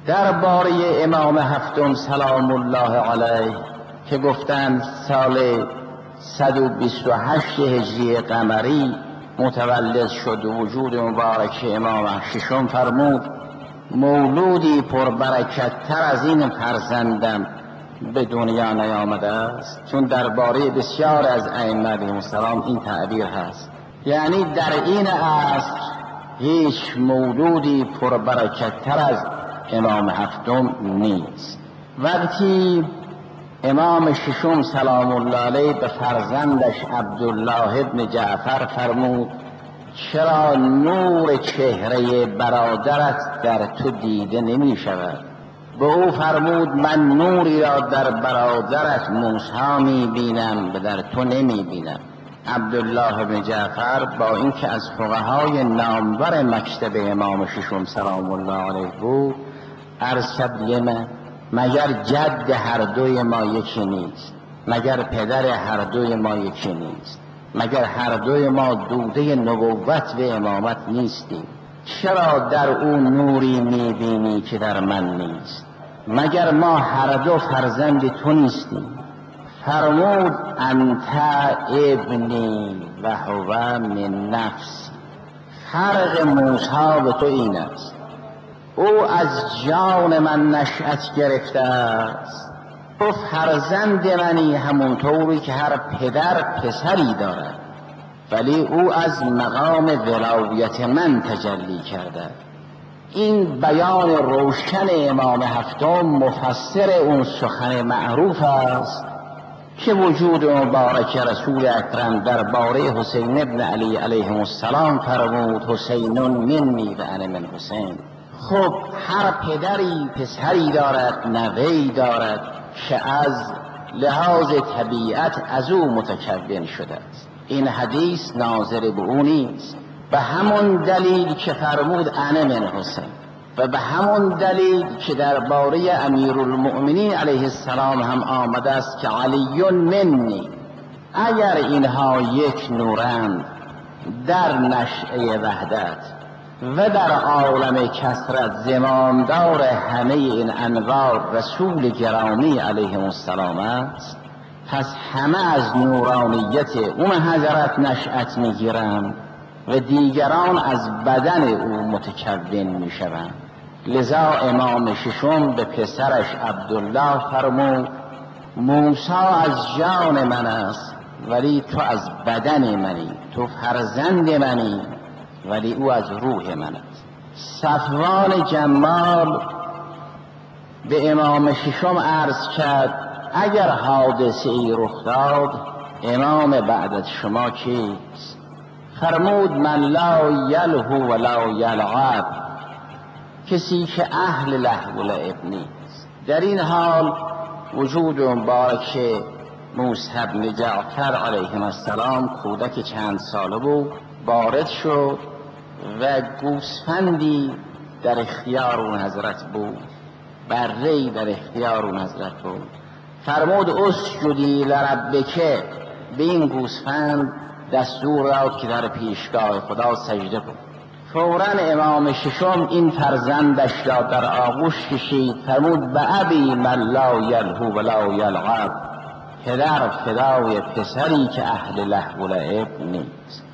درباره امام هفتم سلام الله علیه که گفتند سال 128 هجری قمری متولد شد و وجود مبارک امام ششم فرمود مولودی پربرکت تر از این فرزندم به دنیا نیامده است. چون درباره بسیار از ائمه علیهم السلام این تعبیر هست، یعنی در این عصر هیچ مولودی پربرکت تر از امام هفتم نیست. وقتی امام ششم سلام الله علیه به فرزندش عبدالله ابن جعفر فرمود چرا نور چهره برادرت در تو دیده نمی شود؟ به او فرمود من نوری را در برادرت موسی می بینم و در تو نمی بینم. عبدالله بن جعفر با اینکه از فقهای نامور مکتب امام ششم سلام الله علیه بود عرض کرد لمن، مگر جد هر دوی ما یکی نیست؟ مگر پدر هر دوی ما یکی نیست؟ مگر هر دوی ما دوده نبوت و امامت نیستیم؟ چرا در او نوری میبینی که در من نیست؟ مگر ما هر دو فرزند تو نیستیم؟ فرمود انت ابنی و هو من نفسی. فرق موسی به تو این است، او از جان من نشأت گرفته است، تو فرزند منی همونطوری که هر پدر پسری دارد، ولی او از مقام ولایت من تجلی کرده. این بیان روشن امام هفتم مفسر اون سخن معروف است که وجود مبارک رسول اکرم درباره حسین ابن علی علیه السلام فرمود حسین منی و انا من حسین. خب هر پدری پسری دارد، نوه‌ای دارد که از لحاظ طبیعت از او متکون شده است. این حدیث ناظر به او نیست. به همون دلیل که فرمود انا من حسین و به همون دلیل که درباره امیرالمؤمنین علیه السلام هم آمده است که علی منی. اگر اینها یک نورند در نشأه وحدت و در عالم کثرت زمامدار همه این انوار رسول گرامی علیه السلام است، پس همه از نورانیت اون حضرت نشأت میگیرند و دیگران از بدن او متکون میشوند. لذا امام ششم به پسرش عبدالله فرمود موسی از جان من است ولی تو از بدن منی، تو فرزند منی ولی او از روح من است. صفوان جمال به امام ششم عرض کرد اگر حادثه ای رخ داد امام بعد از شما کیست؟ فرمود من لا یلهو و لا یلعب، کسی که اهل لهو و لعب نیست. در این حال وجود مبارک موسی بن جعفر علیه السلام کودک چند ساله بود وارد شد و گوسفندی در اختیار اون حضرت بود، بره‌ای در اختیار اون حضرت بود. فرمود اسجدی لربک، به این گوسفند دستور داد که در پیشگاه خدا سجده کن. فوراً امام ششم این فرزندش را در آغوش کشید فرمود به ابی من لا یلهو و لا یلعب، پدر فدای پسری که اهل لهو و لعب نیست.